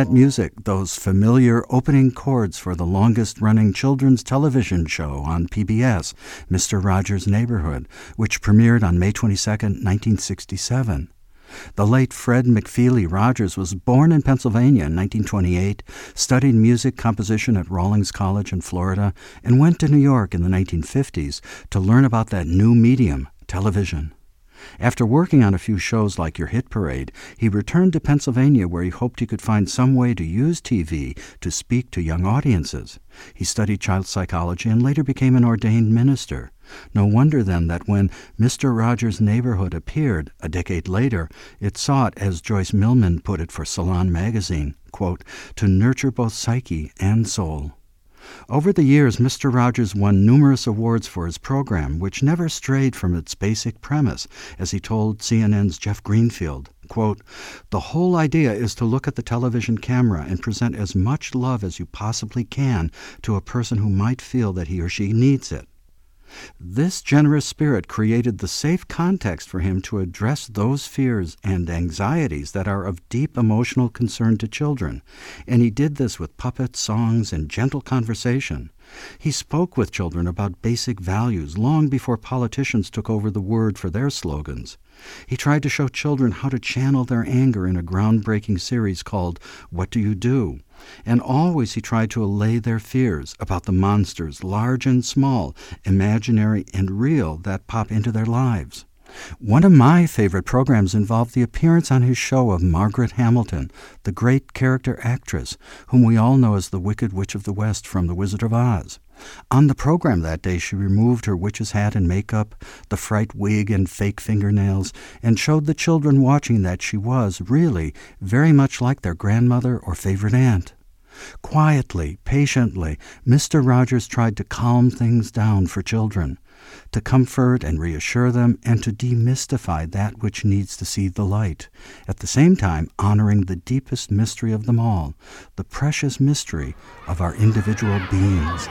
that music, those familiar opening chords for the longest-running children's television show on PBS, Mr. Rogers' Neighborhood, which premiered on May 22, 1967. The late Fred McFeely Rogers was born in Pennsylvania in 1928, studied music composition at Rawlings College in Florida, and went to New York in the 1950s to learn about that new medium, television. After working on a few shows like Your Hit Parade, he returned to Pennsylvania where he hoped he could find some way to use TV to speak to young audiences. He studied child psychology and later became an ordained minister. No wonder then that when Mr. Rogers' Neighborhood appeared a decade later, it sought, as Joyce Millman put it for Salon magazine, quote, to nurture both psyche and soul. Over the years, Mr. Rogers won numerous awards for his program, which never strayed from its basic premise, as he told CNN's Jeff Greenfield, quote, the whole idea is to look at the television camera and present as much love as you possibly can to a person who might feel that he or she needs it. This generous spirit created the safe context for him to address those fears and anxieties that are of deep emotional concern to children, and he did this with puppets, songs, and gentle conversation. He spoke with children about basic values long before politicians took over the word for their slogans. He tried to show children how to channel their anger in a groundbreaking series called What Do You Do? And always he tried to allay their fears about the monsters, large and small, imaginary and real, that pop into their lives. One of my favorite programs involved the appearance on his show of Margaret Hamilton, the great character actress, whom we all know as the Wicked Witch of the West from The Wizard of Oz. On the program that day, she removed her witch's hat and makeup, the fright wig and fake fingernails, and showed the children watching that she was, really, very much like their grandmother or favorite aunt. Quietly, patiently, Mr. Rogers tried to calm things down for children, to comfort and reassure them, and to demystify that which needs to see the light, at the same time honoring the deepest mystery of them all, the precious mystery of our individual beings.